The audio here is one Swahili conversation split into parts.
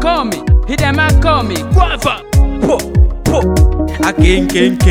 call me, he them a call me Guava. Po, po. A king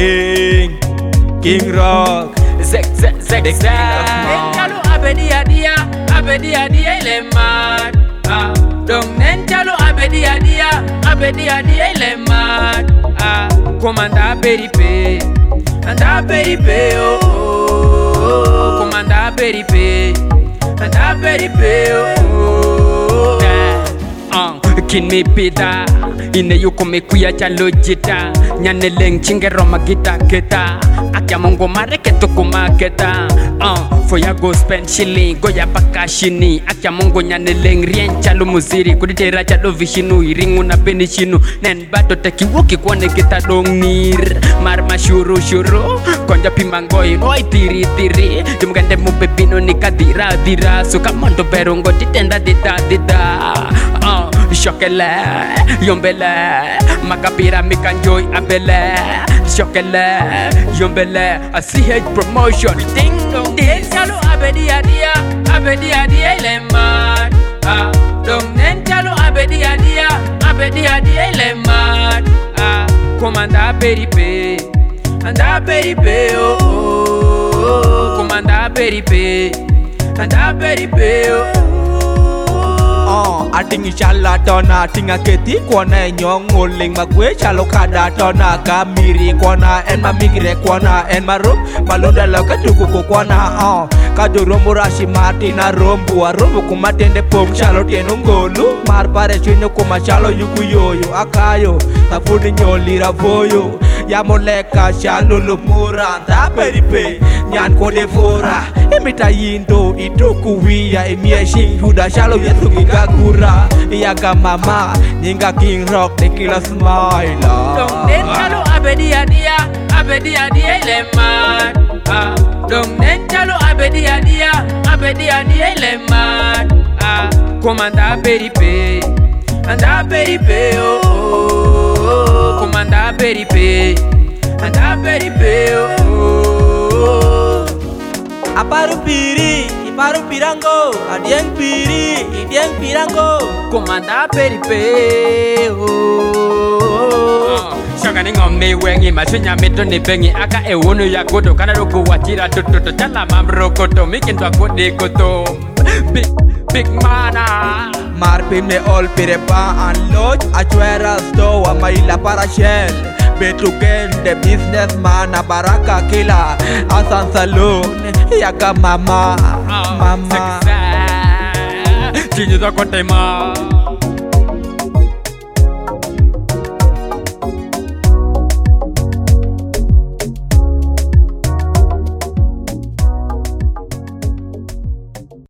rock. Zek. Nentalo abedi adia ile mad. Dong nentalo abedi adia ile mad. Komanda peripe, anda peripe oh. Komanda peripe, anda peripe oh. Kin me pita, ine yuko mekuya chalo jita. Nyane leng chingero magita keta. Akia mongo mare keto kumaketa. Foya go spend shilling, go ya pakashini. Akia mongo nyane leng rien chalo muziri. Kuditera chalo vishinu, iringu na benishinu. Nen bato teki woki kwane kita dong nir. Marma shuru konja pimangoi, oi tiri. Dimgande mu pepino dira. Suka mondo perongo titenda dida. Shokele, yombele, makapira mikanjoy abele. Shokele, yombele, a CH promotion. Ding dong, nentalo abedi adia ile mad. Dong nentalo abedi adia ile mad. Komanda peripe, anda peripe oh. Komanda peripe, anda peripe oh. Ating chala tona tinga keti kwana nyong ngoling magwe chalo kada tona kamiri kwana en mamigre kwana en marum malunda loka tuku kwana kadurumbu rashi martina rumbu kumatende pom chalo tieno ngolu mar pare chunyo kuma chalo yuku yoyo akayo tafuni nyoli ravoyo yamoleka chalo lumura da peripe nyan kode fora imita yindo ituku wiya emie shinguda chalo yetu gigagura yaga mama nyinga king rock tequila smile Dong nentalo abedi adia ile mad. Dong nentalo abedi adia ile mad. Komanda peripe, anda peripe oh. Komanda peripe, anda peripe oh. Aparu pirango, adieng pirango. Komanda peripe oh. Shaka ningo me wengi masunya meto ni bengi aka ewono ya koto kana roko wachira toto chala mamro koto mikinto akode koto big mana Marpin me all pirepa and lodge achwera stowa maila para shell Betuken the businessman a baraka killer Asan saloon yaka mama Tinyo da kote ma